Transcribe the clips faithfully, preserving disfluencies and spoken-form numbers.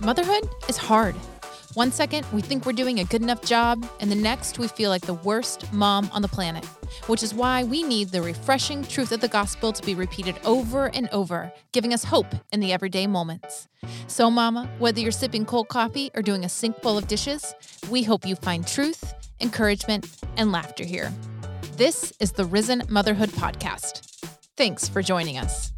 Motherhood is hard. One second, we think we're doing a good enough job, and the next, we feel like the worst mom on the planet, which is why we need the refreshing truth of the gospel to be repeated over and over, giving us hope in the everyday moments. So, Mama, whether you're sipping cold coffee or doing a sink full of dishes, we hope you find truth, encouragement, and laughter here. This is the Risen Motherhood Podcast. Thanks for joining us.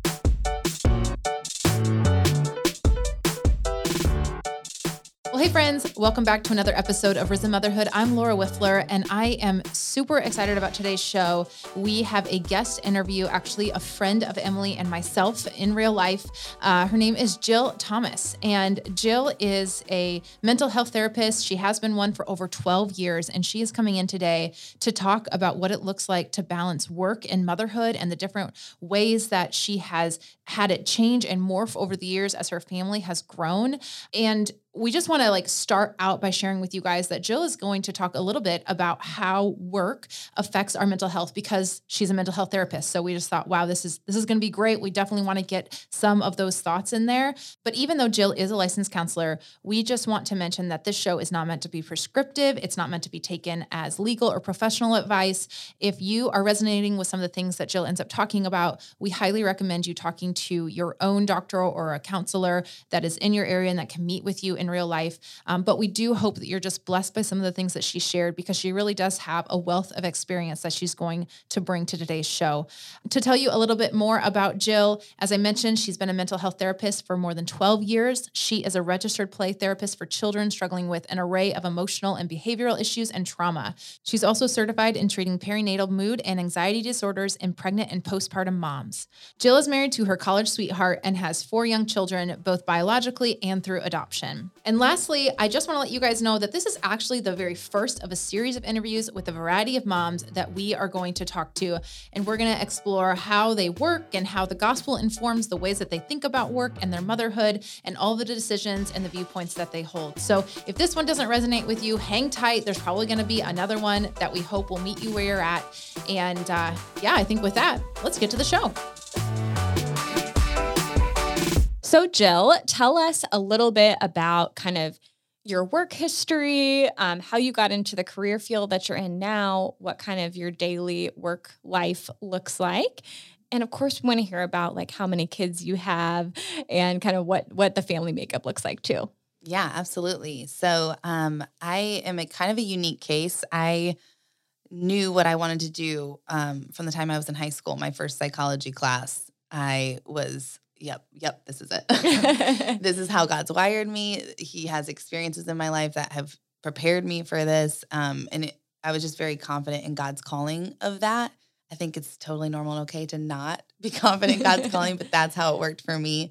Well, hey friends, welcome back to another episode of Risen Motherhood. I'm Laura Wiffler, and I am super excited about today's show. We have a guest interview, actually a friend of Emily and myself in real life. Uh, her name is Jill Thomas, and Jill is a mental health therapist. She has been one for over twelve years, and she is coming in today to talk about what it looks like to balance work and motherhood and the different ways that she has had it change and morph over the years as her family has grown. And we just want to like start out by sharing with you guys that Jill is going to talk a little bit about how work affects our mental health because she's a mental health therapist. So we just thought, wow, this is this is going to be great. We definitely want to get some of those thoughts in there. But even though Jill is a licensed counselor, we just want to mention that this show is not meant to be prescriptive. It's not meant to be taken as legal or professional advice. If you are resonating with some of the things that Jill ends up talking about, we highly recommend you talking to your own doctor or a counselor that is in your area and that can meet with you in real life. Um, but we do hope that you're just blessed by some of the things that she shared because she really does have a wealth of experience that she's going to bring to today's show. To tell you a little bit more about Jill, as I mentioned, she's been a mental health therapist for more than twelve years. She is a registered play therapist for children struggling with an array of emotional and behavioral issues and trauma. She's also certified in treating perinatal mood and anxiety disorders in pregnant and postpartum moms. Jill is married to her college sweetheart and has four young children, both biologically and through adoption. And lastly, I just want to let you guys know that this is actually the very first of a series of interviews with a variety of moms that we are going to talk to. And we're going to explore how they work and how the gospel informs the ways that they think about work and their motherhood and all the decisions and the viewpoints that they hold. So if this one doesn't resonate with you, hang tight. There's probably going to be another one that we hope will meet you where you're at. And uh, yeah, I think with that, let's get to the show. So Jill, tell us a little bit about kind of your work history, um, how you got into the career field that you're in now, what kind of your daily work life looks like. And of course, we want to hear about like how many kids you have and kind of what, what the family makeup looks like too. Yeah, absolutely. So um, I am a kind of a unique case. I knew what I wanted to do um, from the time I was in high school. My first psychology class, I was Yep, yep, this is it. This is how God's wired me. He has experiences in my life that have prepared me for this. Um, and it, I was just very confident in God's calling of that. I think it's totally normal and okay to not be confident in God's calling, but that's how it worked for me.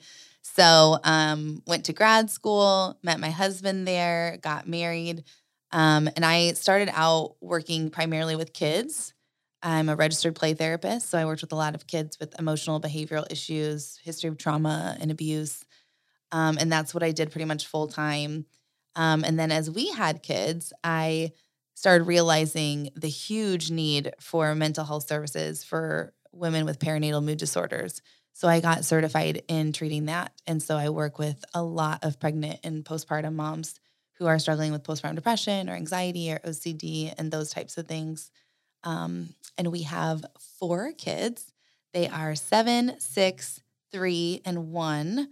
So um, went to grad school, met my husband there, got married. Um, and I started out working primarily with kids. I'm a registered play therapist, so I worked with a lot of kids with emotional behavioral issues, history of trauma and abuse, um, and that's what I did pretty much full time. Um, and then as we had kids, I started realizing the huge need for mental health services for women with perinatal mood disorders. So I got certified in treating that, and so I work with a lot of pregnant and postpartum moms who are struggling with postpartum depression or anxiety or O C D and those types of things. Um, and we have four kids. They are seven, six, three, and one.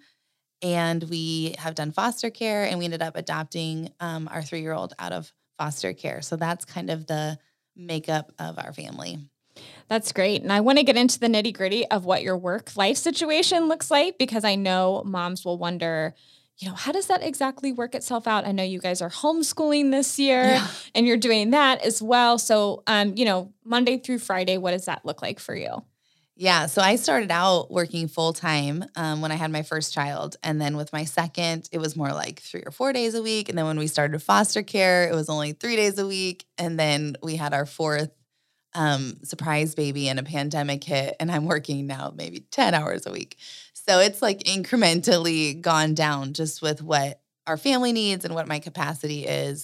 And we have done foster care, and we ended up adopting um, our three-year-old out of foster care. So that's kind of the makeup of our family. That's great. And I want to get into the nitty gritty of what your work life situation looks like, because I know moms will wonder, you know, how does that exactly work itself out? I know you guys are homeschooling this year yeah. and you're doing that as well. So, um, you know, Monday through Friday, what does that look like for you? Yeah. So I started out working full time um, when I had my first child. And then with my second, it was more like three or four days a week. And then when we started foster care, it was only three days a week. And then we had our fourth um, surprise baby and a pandemic hit. And I'm working now maybe ten hours a week. So it's like incrementally gone down just with what our family needs and what my capacity is.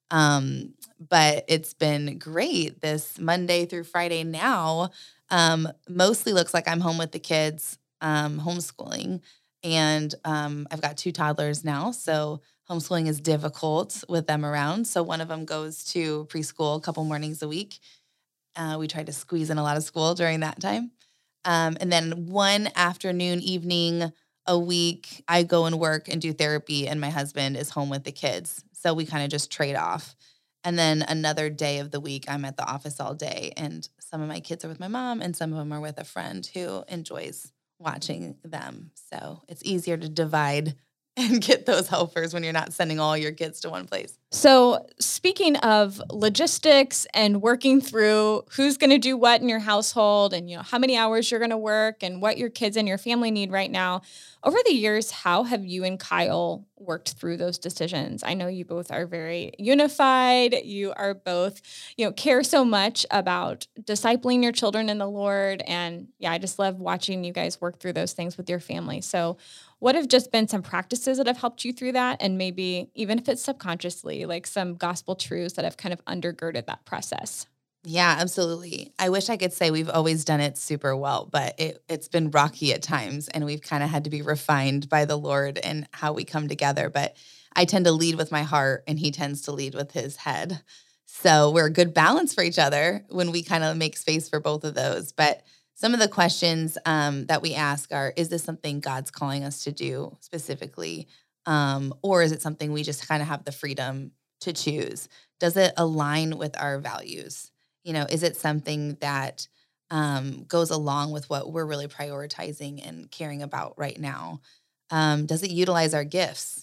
Um, but it's been great this Monday through Friday now. Um, mostly looks like I'm home with the kids, um, homeschooling. And um, I've got two toddlers now, so homeschooling is difficult with them around. So one of them goes to preschool a couple mornings a week. Uh, we try to squeeze in a lot of school during that time. Um, and then one afternoon, evening a week, I go and work and do therapy, and my husband is home with the kids. So we kind of just trade off. And then another day of the week, I'm at the office all day, and some of my kids are with my mom, and some of them are with a friend who enjoys watching them. So it's easier to divide and get those helpers when you're not sending all your kids to one place. So speaking of logistics and working through who's going to do what in your household and, you know, how many hours you're going to work and what your kids and your family need right now, over the years, how have you and Kyle worked through those decisions? I know you both are very unified. You are both, you know, care so much about discipling your children in the Lord. And yeah, I just love watching you guys work through those things with your family. So what have just been some practices that have helped you through that? And maybe even if it's subconsciously, like some gospel truths that have kind of undergirded that process? Yeah, absolutely. I wish I could say we've always done it super well, but it, it's been rocky at times, and we've kind of had to be refined by the Lord and how we come together. But I tend to lead with my heart, and he tends to lead with his head. So we're a good balance for each other when we kind of make space for both of those. But some of the questions um, that we ask are, is this something God's calling us to do specifically? Um, or is it something we just kind of have the freedom to choose? Does it align with our values? You know, is it something that um, goes along with what we're really prioritizing and caring about right now? Um, does it utilize our gifts?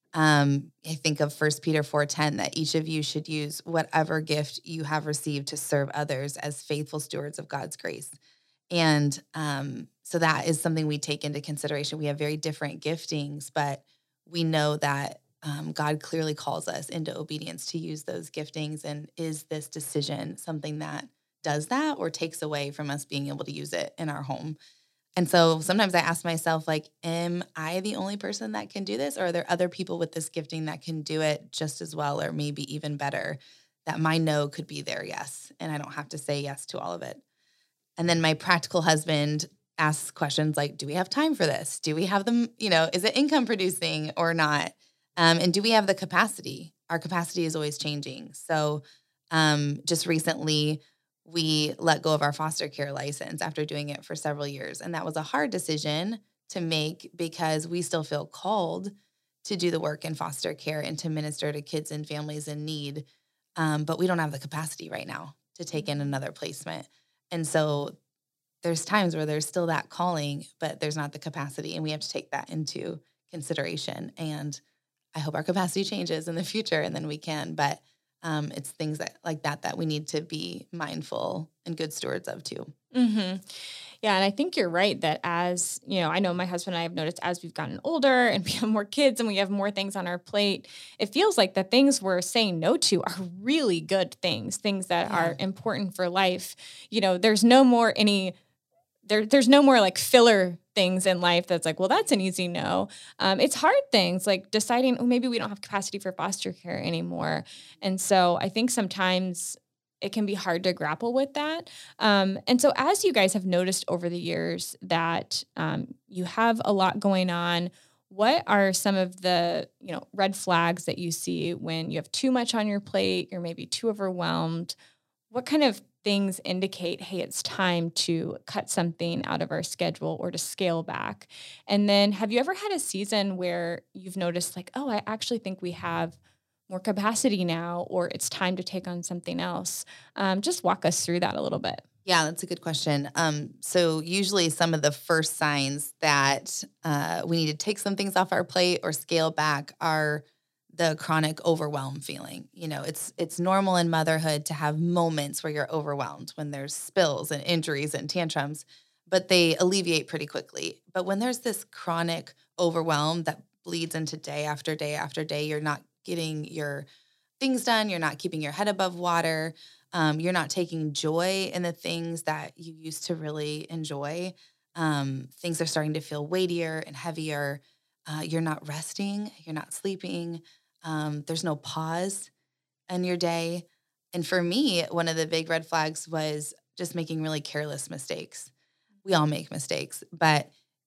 Um, I think of First Peter four ten, that each of you should use whatever gift you have received to serve others as faithful stewards of God's grace. And um, so that is something we take into consideration. We have very different giftings, but we know that um, God clearly calls us into obedience to use those giftings. And is this decision something that does that or takes away from us being able to use it in our home? And so sometimes I ask myself, like, am I the only person that can do this? Or are there other people with this gifting that can do it just as well, or maybe even better, that my no could be their yes, and I don't have to say yes to all of it? And then my practical husband asks questions like, do we have time for this? Do we have them, you know, is it income producing or not? Um, and do we have the capacity? Our capacity is always changing. So um, just recently, we let go of our foster care license after doing it for several years. And that was a hard decision to make because we still feel called to do the work in foster care and to minister to kids and families in need. Um, but we don't have the capacity right now to take in another placement. And so there's times where there's still that calling, but there's not the capacity, and we have to take that into consideration. And I hope our capacity changes in the future, and then we can. But um, it's things that like that that we need to be mindful and good stewards of too. Mm-hmm. Yeah, and I think you're right that as, you know, I know my husband and I have noticed as we've gotten older and we have more kids and we have more things on our plate, it feels like the things we're saying no to are really good things, things that Yeah. are important for life. You know, there's no more any, there, there's no more like filler things in life that's like, well, that's an easy no. Um, it's hard things like deciding, oh, maybe we don't have capacity for foster care anymore. And so I think sometimes it can be hard to grapple with that. Um, and so as you guys have noticed over the years that um, you have a lot going on, what are some of the, you know, red flags that you see when you have too much on your plate, you're maybe too overwhelmed? What kind of things indicate, hey, it's time to cut something out of our schedule or to scale back? And then have you ever had a season where you've noticed like, oh, I actually think we have more capacity now, or it's time to take on something else? Um, just walk us through that a little bit. Yeah, that's a good question. Um, so usually some of the first signs that uh, we need to take some things off our plate or scale back are the chronic overwhelm feeling. You know, it's it's normal in motherhood to have moments where you're overwhelmed, when there's spills and injuries and tantrums, but they alleviate pretty quickly. But when there's this chronic overwhelm that bleeds into day after day after day, you're not getting your things done, you're not keeping your head above water, um, you're not taking joy in the things that you used to really enjoy. Um, things are starting to feel weightier and heavier. Uh, you're not resting, you're not sleeping. Um, there's no pause in your day. And for me, one of the big red flags was just making really careless mistakes. We all make mistakes, but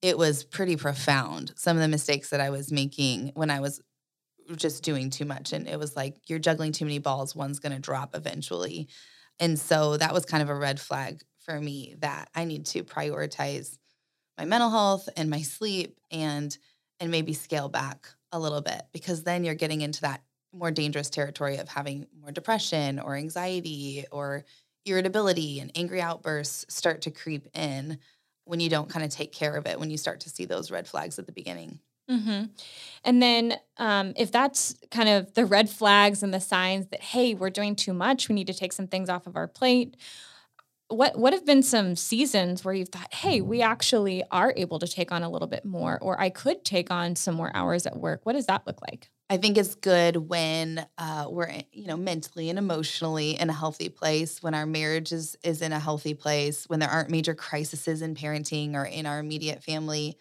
it was pretty profound. Some of the mistakes that I was making when I was just doing too much. And it was like, you're juggling too many balls. One's going to drop eventually. And so that was kind of a red flag for me that I need to prioritize my mental health and my sleep and and maybe scale back a little bit, because then you're getting into that more dangerous territory of having more depression or anxiety or irritability, and angry outbursts start to creep in when you don't kind of take care of it, when you start to see those red flags at the beginning. Mm-hmm. And then um, if that's kind of the red flags and the signs that, hey, we're doing too much, we need to take some things off of our plate. What what have been some seasons where you've thought, hey, we actually are able to take on a little bit more, or I could take on some more hours at work? What does that look like? I think it's good when uh, we're, you know, mentally and emotionally in a healthy place, when our marriage is, is in a healthy place, when there aren't major crises in parenting or in our immediate family,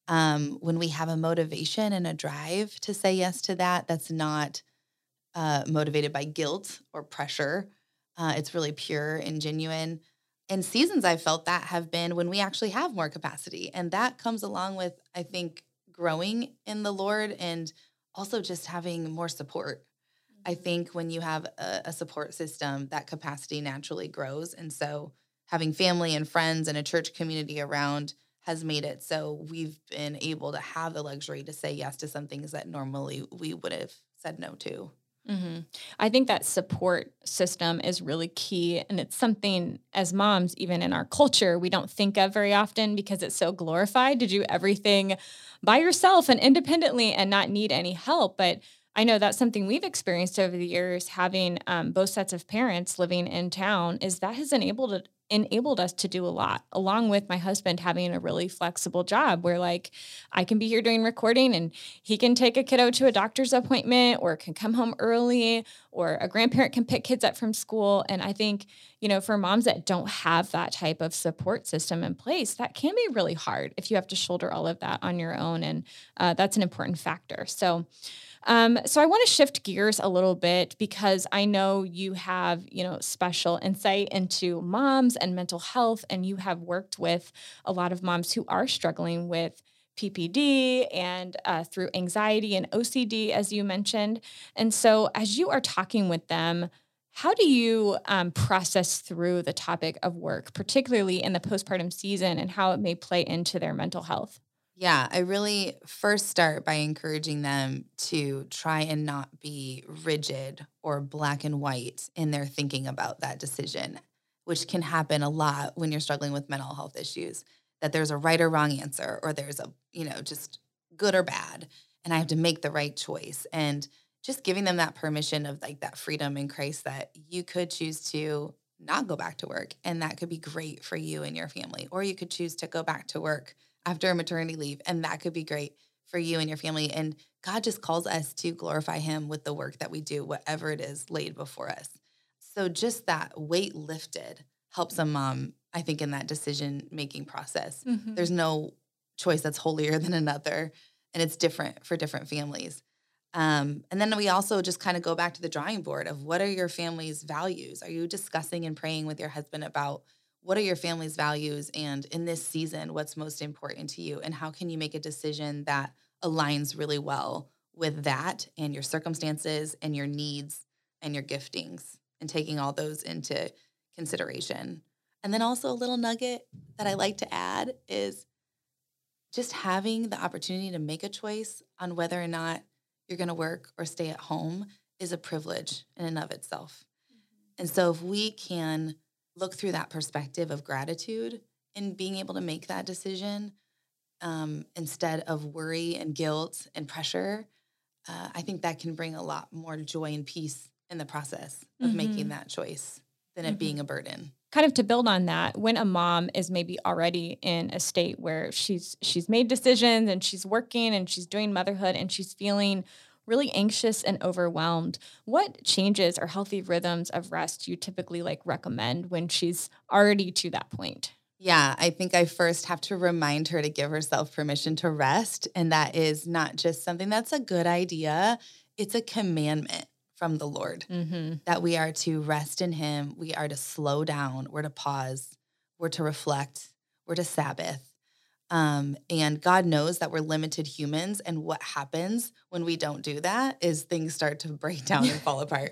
um, when we have a motivation and a drive to say yes to that, that's not uh, motivated by guilt or pressure. Uh, it's really pure and genuine. And seasons I've felt that have been when we actually have more capacity. And that comes along with, I think, growing in the Lord and also just having more support. Mm-hmm. I think when you have a, a support system, that capacity naturally grows. And so having family and friends and a church community around has made it so we've been able to have the luxury to say yes to some things that normally we would have said no to. Mm-hmm. I think that support system is really key. And it's something as moms, even in our culture, we don't think of very often because it's so glorified to do everything by yourself and independently and not need any help. But I know that's something we've experienced over the years, having um, both sets of parents living in town, is that has enabled enabled us to do a lot, along with my husband having a really flexible job where, like, I can be here doing recording and he can take a kiddo to a doctor's appointment or can come home early, or a grandparent can pick kids up from school. And I think, you know, for moms that don't have that type of support system in place, that can be really hard if you have to shoulder all of that on your own. And uh, that's an important factor. So Um, so I want to shift gears a little bit because I know you have, you know, special insight into moms and mental health, and you have worked with a lot of moms who are struggling with P P D and uh, through anxiety and O C D, as you mentioned. And so as you are talking with them, how do you um, process through the topic of work, particularly in the postpartum season, and how it may play into their mental health? Yeah, I really first start by encouraging them to try and not be rigid or black and white in their thinking about that decision, which can happen a lot when you're struggling with mental health issues, that there's a right or wrong answer, or there's a, you know, just good or bad, and I have to make the right choice. And just giving them that permission of like that freedom in Christ that you could choose to not go back to work, and that could be great for you and your family, or you could choose to go back to work after a maternity leave, and that could be great for you and your family. And God just calls us to glorify him with the work that we do, whatever it is laid before us. So just that weight lifted helps a mom, I think, in that decision-making process. Mm-hmm. There's no choice that's holier than another, and it's different for different families. Um, and then we also just kind of go back to the drawing board of what are your family's values? Are you discussing and praying with your husband about what are your family's values, and in this season, what's most important to you, and how can you make a decision that aligns really well with that and your circumstances and your needs and your giftings, and taking all those into consideration. And then also a little nugget that I like to add is just having the opportunity to make a choice on whether or not you're going to work or stay at home is a privilege in and of itself. Mm-hmm. And so if we can look through that perspective of gratitude and being able to make that decision um, instead of worry and guilt and pressure, uh, I think that can bring a lot more joy and peace in the process of mm-hmm. making that choice than mm-hmm. it being a burden. Kind of to build on that, when a mom is maybe already in a state where she's she's made decisions and she's working and she's doing motherhood and she's feeling really anxious and overwhelmed, what changes or healthy rhythms of rest do you typically like recommend when she's already to that point? Yeah, I think I first have to remind her to give herself permission to rest. And that is not just something that's a good idea. It's a commandment from the Lord mm-hmm. that we are to rest in him. We are to slow down. We're to pause. We're to reflect. We're to Sabbath. Um, and God knows that we're limited humans. And what happens when we don't do that is things start to break down and fall apart.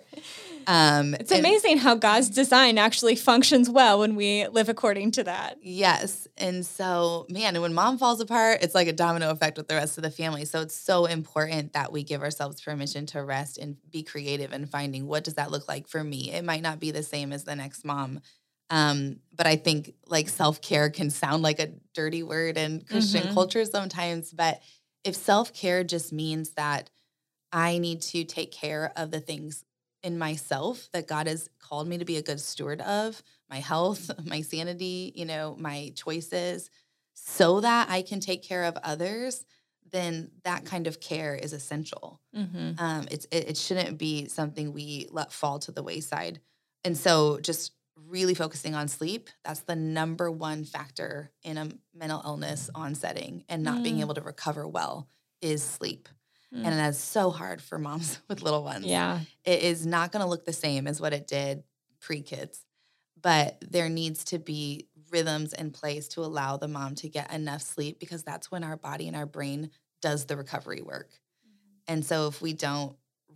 Um, It's and- amazing how God's design actually functions well when we live according to that. Yes. And so, man, and when mom falls apart, it's like a domino effect with the rest of the family. So it's so important that we give ourselves permission to rest and be creative in finding what does that look like for me. It might not be the same as the next mom. Um, but I think like self-care can sound like a dirty word in Christian Mhm. culture sometimes. But if self-care just means that I need to take care of the things in myself that God has called me to be a good steward of, my health, my sanity, you know, my choices, so that I can take care of others, then that kind of care is essential. Mm-hmm. Um, it's it, it shouldn't be something we let fall to the wayside. And so just really focusing on sleep, that's the number one factor in a mental illness onsetting and not being Mm. able to recover well is sleep. Mm. And that's so hard for moms with little ones. Yeah. It is not going to look the same as what it did pre-kids, but there needs to be rhythms in place to allow the mom to get enough sleep because that's when our body and our brain does the recovery work. And so if we don't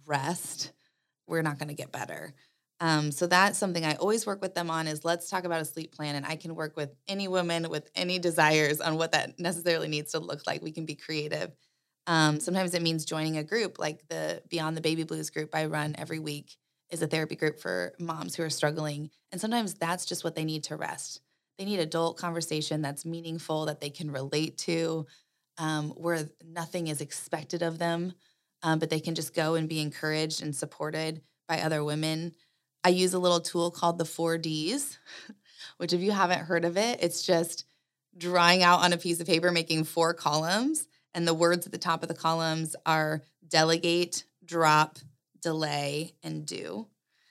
rest, we're not going to get better. Um, so that's something I always work with them on is let's talk about a sleep plan. And I can work with any woman with any desires on what that necessarily needs to look like. We can be creative. Um, sometimes it means joining a group like the Beyond the Baby Blues group I run every week is a therapy group for moms who are struggling. And sometimes that's just what they need to rest. They need adult conversation that's meaningful, that they can relate to, um, where nothing is expected of them, um, but they can just go and be encouraged and supported by other women. I use a little tool called the four Ds, which if you haven't heard of it, it's just drawing out on a piece of paper, making four columns. And the words at the top of the columns are delegate, drop, delay, and do.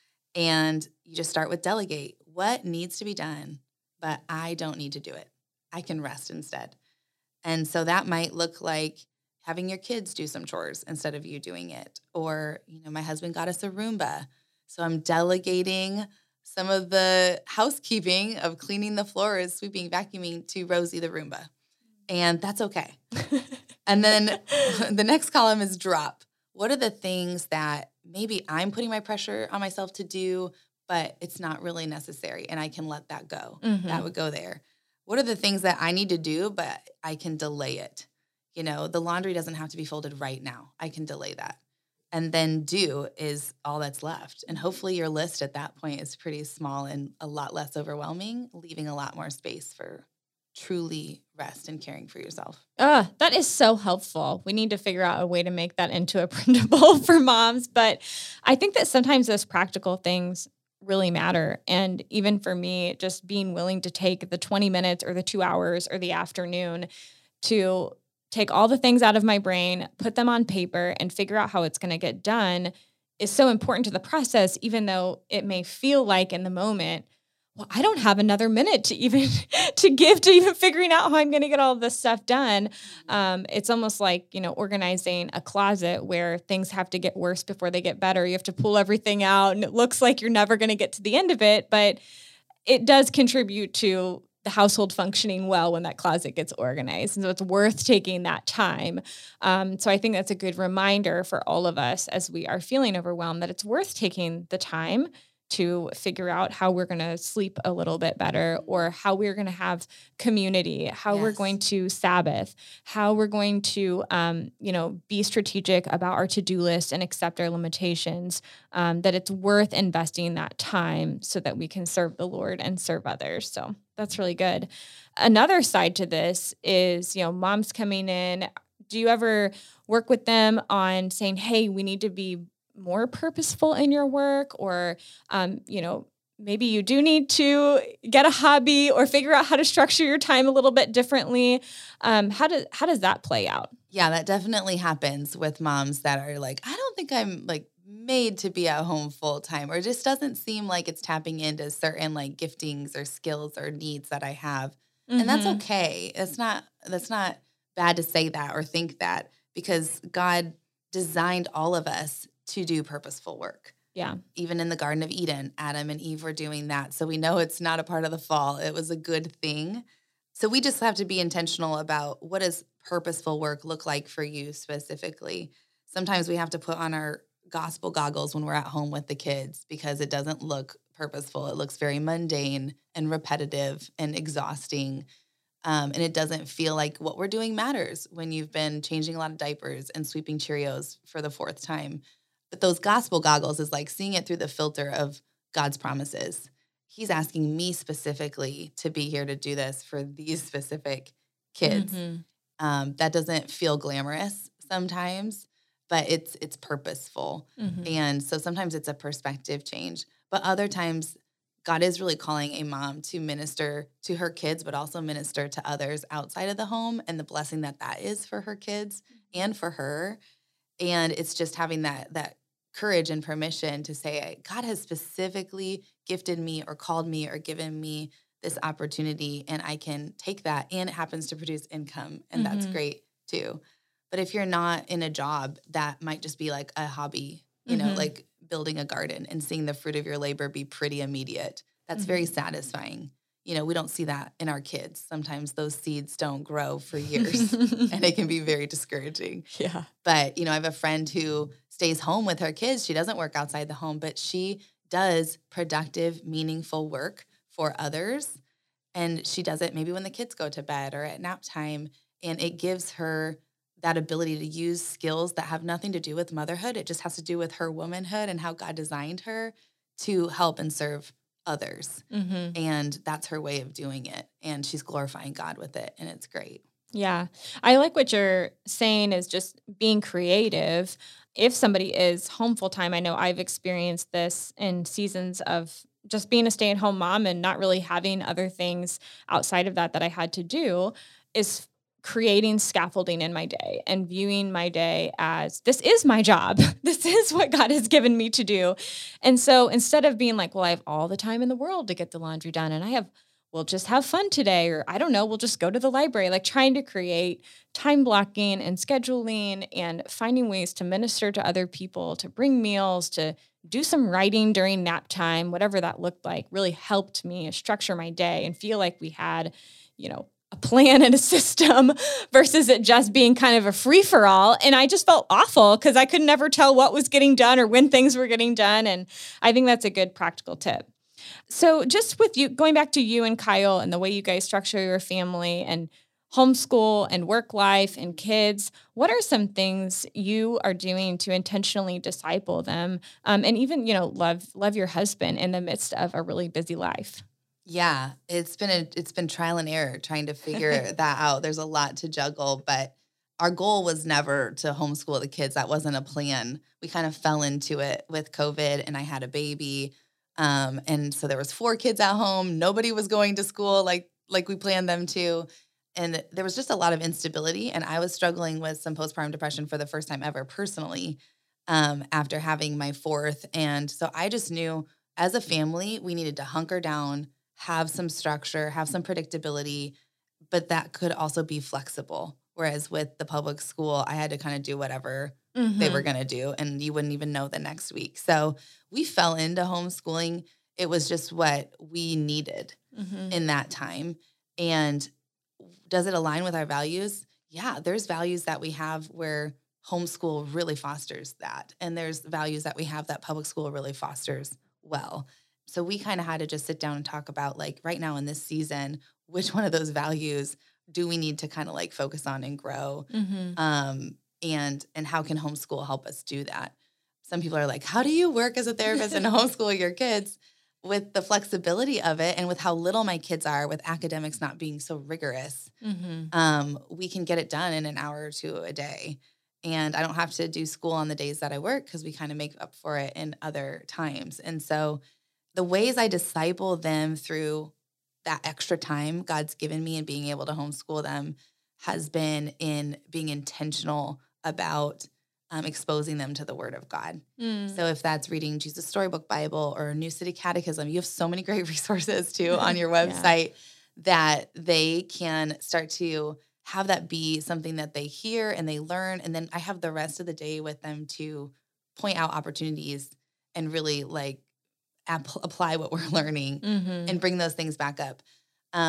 And you just start with delegate. What needs to be done, but I don't need to do it. I can rest instead. And so that might look like having your kids do some chores instead of you doing it. Or, you know, my husband got us a Roomba. So I'm delegating some of the housekeeping of cleaning the floors, sweeping, vacuuming to Rosie the Roomba. And that's okay. And then the next column is drop. What are the things that maybe I'm putting my pressure on myself to do, but it's not really necessary and I can let that go? Mm-hmm. That would go there. What are the things that I need to do, but I can delay it? You know, the laundry doesn't have to be folded right now. I can delay that. And then do is all that's left. And hopefully your list at that point is pretty small and a lot less overwhelming, leaving a lot more space for truly rest and caring for yourself. Uh, that is so helpful. We need to figure out a way to make that into a printable for moms. But I think that sometimes those practical things really matter. And even for me, just being willing to take the twenty minutes or the two hours or the afternoon to take all the things out of my brain, put them on paper, and figure out how it's going to get done is so important to the process, even though it may feel like in the moment, well, I don't have another minute to even to give to even figuring out how I'm going to get all of this stuff done. Um, it's almost like, you know, organizing a closet where things have to get worse before they get better. You have to pull everything out and it looks like you're never going to get to the end of it, but it does contribute to the household functioning well when that closet gets organized. And so it's worth taking that time. Um, so I think that's a good reminder for all of us as we are feeling overwhelmed that it's worth taking the time to figure out how we're going to sleep a little bit better or how we're going to have community, how Yes. we're going to Sabbath, how we're going to, um, you know, be strategic about our to-do list and accept our limitations, um, that it's worth investing that time so that we can serve the Lord and serve others. So that's really good. Another side to this is, you know, moms coming in. Do you ever work with them on saying, hey, we need to be more purposeful in your work, or, um, you know, maybe you do need to get a hobby or figure out how to structure your time a little bit differently. Um, how does, how does that play out? Yeah, that definitely happens with moms that are like, I don't think I'm like made to be at home full time, or it just doesn't seem like it's tapping into certain like giftings or skills or needs that I have. Mm-hmm. And that's okay. It's not, that's not bad to say that or think that, because God designed all of us to do purposeful work. Yeah. Even in the Garden of Eden, Adam and Eve were doing that. So we know it's not a part of the fall. It was a good thing. So we just have to be intentional about what does purposeful work look like for you specifically. Sometimes we have to put on our gospel goggles when we're at home with the kids because it doesn't look purposeful. It looks very mundane and repetitive and exhausting. Um, and it doesn't feel like what we're doing matters when you've been changing a lot of diapers and sweeping Cheerios for the fourth time. But those gospel goggles is like seeing it through the filter of God's promises. He's asking me specifically to be here to do this for these specific kids. Mm-hmm. Um, that doesn't feel glamorous sometimes, but it's it's purposeful. Mm-hmm. And so sometimes it's a perspective change. But other times, God is really calling a mom to minister to her kids, but also minister to others outside of the home and the blessing that that is for her kids and for her. And it's just having that that courage and permission to say, God has specifically gifted me or called me or given me this opportunity, and I can take that, and it happens to produce income, and mm-hmm. that's great too. But if you're not in a job, that might just be like a hobby, you mm-hmm. know, like building a garden and seeing the fruit of your labor be pretty immediate. That's mm-hmm. very satisfying. You know, we don't see that in our kids. Sometimes those seeds don't grow for years and it can be very discouraging. Yeah. But, you know, I have a friend who stays home with her kids. She doesn't work outside the home, but she does productive, meaningful work for others. And she does it maybe when the kids go to bed or at nap time. And it gives her that ability to use skills that have nothing to do with motherhood. It just has to do with her womanhood and how God designed her to help and serve others. Mm-hmm. And that's her way of doing it. And she's glorifying God with it. And it's great. Yeah. I like what you're saying is just being creative. If somebody is home full time, I know I've experienced this in seasons of just being a stay-at-home mom and not really having other things outside of that that I had to do, is creating scaffolding in my day and viewing my day as, this is my job. This is what God has given me to do. And so instead of being like, well, I have all the time in the world to get the laundry done, and I have, we'll just have fun today, or I don't know, we'll just go to the library, like trying to create time blocking and scheduling and finding ways to minister to other people, to bring meals, to do some writing during nap time, whatever that looked like, really helped me structure my day and feel like we had, you know, a plan and a system versus it just being kind of a free for all. And I just felt awful because I could never tell what was getting done or when things were getting done. And I think that's a good practical tip. So just with you, going back to you and Kyle and the way you guys structure your family and homeschool and work life and kids, what are some things you are doing to intentionally disciple them? Um, and even, you know, love, love your husband in the midst of a really busy life? Yeah, it's been a it's been trial and error trying to figure that out. There's a lot to juggle, but our goal was never to homeschool the kids. That wasn't a plan. We kind of fell into it with COVID, and I had a baby. Um, and so there was four kids at home. Nobody was going to school like like we planned them to. And there was just a lot of instability. And I was struggling with some postpartum depression for the first time ever personally um, after having my fourth. And so I just knew as a family, we needed to hunker down, have some structure, have some predictability, but that could also be flexible. Whereas with the public school, I had to kind of do whatever mm-hmm. they were going to do, and you wouldn't even know the next week. So we fell into homeschooling. It was just what we needed mm-hmm. in that time. And does it align with our values? Yeah, there's values that we have where homeschool really fosters that. And there's values that we have that public school really fosters well. So we kind of had to just sit down and talk about, like, right now in this season, which one of those values do we need to kind of like focus on and grow? Mm-hmm. Um, and and how can homeschool help us do that? Some people are like, how do you work as a therapist and homeschool your kids? With the flexibility of it and with how little my kids are, with academics not being so rigorous, mm-hmm. um, we can get it done in an hour or two a day. And I don't have to do school on the days that I work because we kind of make up for it in other times. And so the ways I disciple them through that extra time God's given me and being able to homeschool them has been in being intentional about um, exposing them to the Word of God. Mm. So if that's reading Jesus Storybook Bible or New City Catechism, you have so many great resources too on your website yeah. that they can start to have that be something that they hear and they learn. And then I have the rest of the day with them to point out opportunities and really like ap- apply what we're learning mm-hmm. and bring those things back up. Um,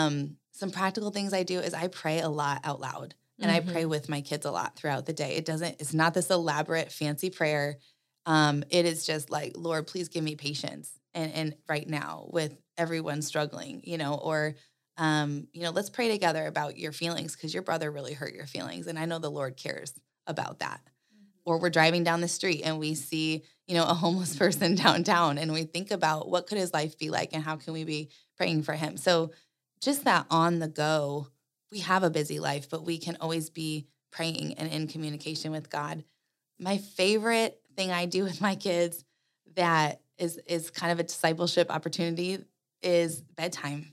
some practical things I do is I pray a lot out loud, and mm-hmm. I pray with my kids a lot throughout the day. It doesn't, it's not this elaborate, fancy prayer. Um, it is just like, Lord, please give me patience. And, and right now with everyone struggling, you know, or, um, you know, let's pray together about your feelings because your brother really hurt your feelings. And I know the Lord cares about that. Mm-hmm. Or we're driving down the street and we see, you know, a homeless person downtown, and we think about what could his life be like and how can we be praying for him. So just that on the go, we have a busy life, but we can always be praying and in communication with God. My favorite thing I do with my kids that is is kind of a discipleship opportunity is bedtime.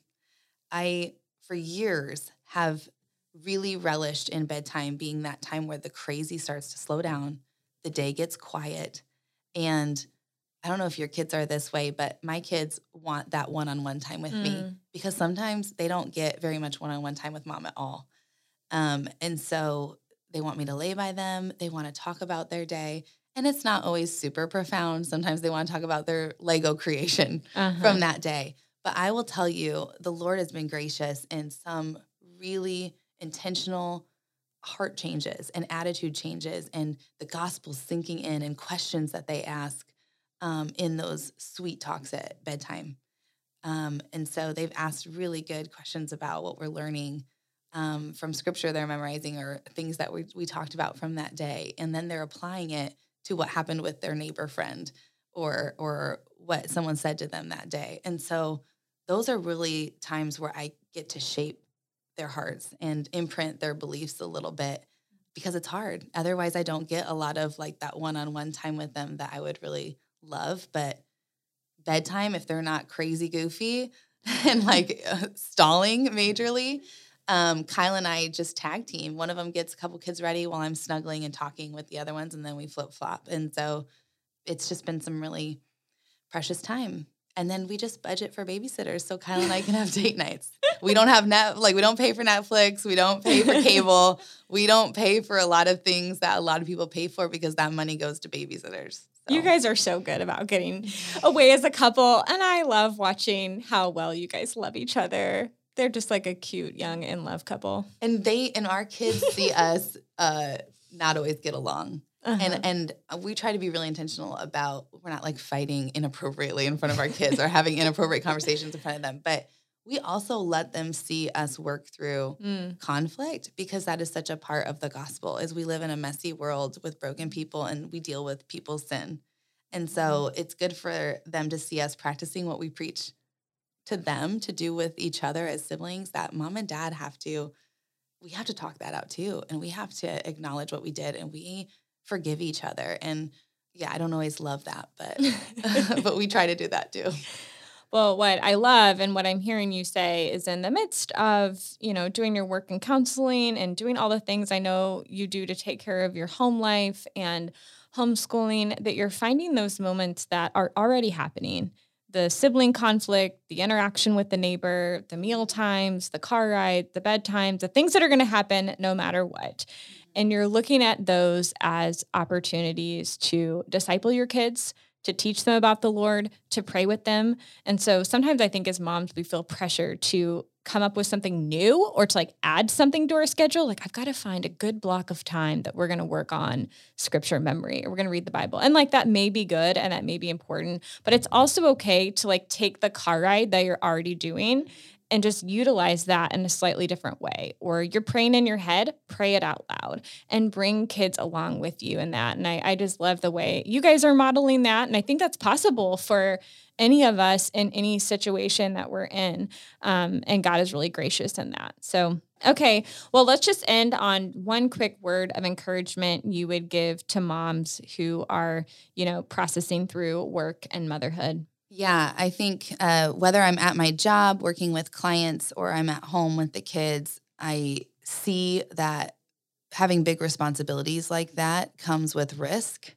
I, for years, have really relished in bedtime being that time where the crazy starts to slow down, the day gets quiet, and I don't know if your kids are this way, but my kids want that one-on-one time with mm. me because sometimes they don't get very much one-on-one time with mom at all. Um, and so they want me to lay by them. They want to talk about their day. And it's not always super profound. Sometimes they want to talk about their Lego creation uh-huh. from that day. But I will tell you, the Lord has been gracious in some really intentional heart changes and attitude changes and the gospel sinking in and questions that they ask um, in those sweet talks at bedtime. Um, and so they've asked really good questions about what we're learning um, from scripture they're memorizing or things that we, we talked about from that day. And then they're applying it to what happened with their neighbor friend or or what someone said to them that day. And so those are really times where I get to shape their hearts and imprint their beliefs a little bit because it's hard. Otherwise, I don't get a lot of like that one-on-one time with them that I would really love. But bedtime, if they're not crazy goofy and like uh, stalling majorly, Um, Kyle and I just tag team. One of them gets a couple kids ready while I'm snuggling and talking with the other ones, and then we flip flop. And so it's just been some really precious time. And then we just budget for babysitters so Kyle and I can have date nights. We don't have net, like we don't pay for Netflix. We don't pay for cable. We don't pay for a lot of things that a lot of people pay for because that money goes to babysitters. So. You guys are so good about getting away as a couple. And I love watching how well you guys love each other. They're just like a cute, young, in love couple. And they and our kids see us uh, not always get along. Uh-huh. And and we try to be really intentional about, we're not like fighting inappropriately in front of our kids or having inappropriate conversations in front of them. But we also let them see us work through mm. conflict because that is such a part of the gospel as we live in a messy world with broken people and we deal with people's sin. And so it's good for them to see us practicing what we preach to them to do with each other as siblings, that mom and dad have to, we have to talk that out too. And we have to acknowledge what we did and we forgive each other. And yeah, I don't always love that, but, but we try to do that too. Well, what I love and what I'm hearing you say is in the midst of, you know, doing your work in counseling and doing all the things I know you do to take care of your home life and homeschooling, that you're finding those moments that are already happening. The sibling conflict, the interaction with the neighbor, the meal times, the car ride, the bedtimes, the things that are going to happen no matter what. And you're looking at those as opportunities to disciple your kids, to teach them about the Lord, to pray with them. And so sometimes I think as moms, we feel pressure to come up with something new or to like add something to our schedule. Like I've got to find a good block of time that we're going to work on scripture memory or we're going to read the Bible. And like that may be good and that may be important, but it's also okay to like take the car ride that you're already doing and just utilize that in a slightly different way. Or you're praying in your head, pray it out loud and bring kids along with you in that. And I, I just love the way you guys are modeling that. And I think that's possible for any of us in any situation that we're in. Um, and God is really gracious in that. So, okay, well, let's just end on one quick word of encouragement you would give to moms who are, you know, processing through work and motherhood. Yeah, I think uh, whether I'm at my job working with clients or I'm at home with the kids, I see that having big responsibilities like that comes with risk.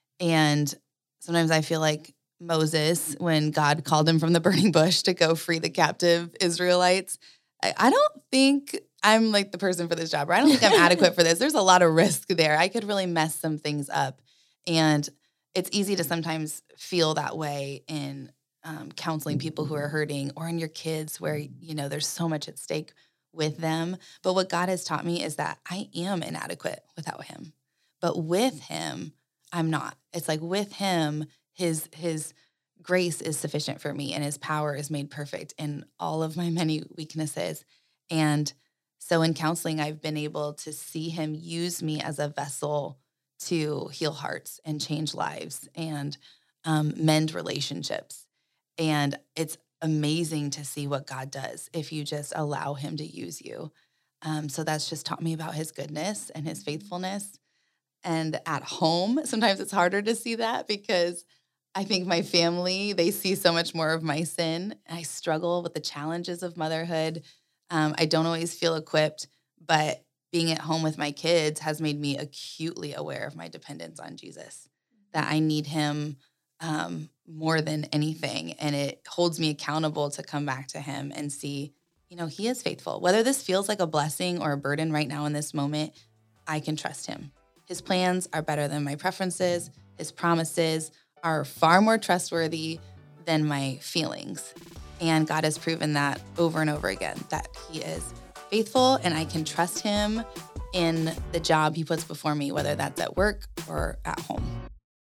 And sometimes I feel like Moses, when God called him from the burning bush to go free the captive Israelites, I, I don't think I'm like the person for this job, or I don't think I'm adequate for this. There's a lot of risk there. I could really mess some things up. And it's easy to sometimes feel that way in um, counseling people who are hurting or in your kids where, you know, there's so much at stake with them. But what God has taught me is that I am inadequate without him. But with him, I'm not. It's like with him, his his grace is sufficient for me and his power is made perfect in all of my many weaknesses. And so in counseling, I've been able to see him use me as a vessel to heal hearts and change lives and um, mend relationships. And it's amazing to see what God does if you just allow him to use you. Um, so that's just taught me about his goodness and his faithfulness. And at home, sometimes it's harder to see that because I think my family, they see so much more of my sin. I struggle with the challenges of motherhood. Um, I don't always feel equipped, but being at home with my kids has made me acutely aware of my dependence on Jesus, that I need him um, more than anything. And it holds me accountable to come back to him and see, you know, he is faithful. Whether this feels like a blessing or a burden right now in this moment, I can trust him. His plans are better than my preferences. His promises are far more trustworthy than my feelings. And God has proven that over and over again, that he is faithful and I can trust him in the job he puts before me, whether that's at work or at home.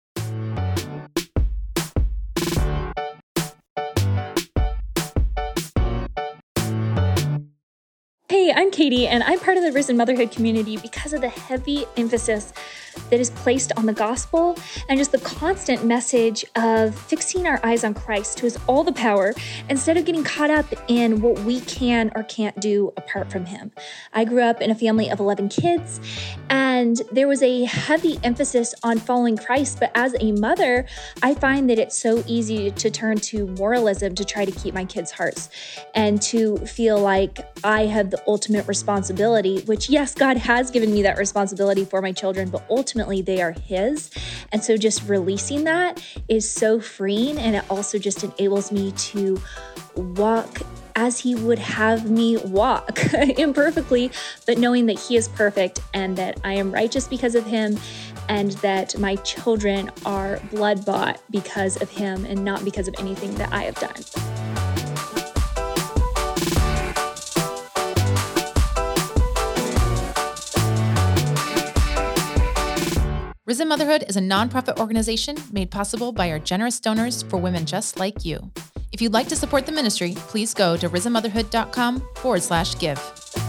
Hey, I'm Katie, and I'm part of the Risen Motherhood community because of the heavy emphasis that is placed on the gospel and just the constant message of fixing our eyes on Christ, who has all the power, instead of getting caught up in what we can or can't do apart from him. I grew up in a family of eleven kids, and there was a heavy emphasis on following Christ. But as a mother, I find that it's so easy to turn to moralism to try to keep my kids' hearts and to feel like I have the ultimate responsibility, which yes, God has given me that responsibility for my children, but ultimately they are his. And so just releasing that is so freeing. And it also just enables me to walk as he would have me walk, imperfectly, but knowing that he is perfect and that I am righteous because of him, and that my children are blood-bought because of him and not because of anything that I have done. Risen Motherhood is a nonprofit organization made possible by our generous donors for women just like you. If you'd like to support the ministry, please go to risen motherhood dot com forward slash give.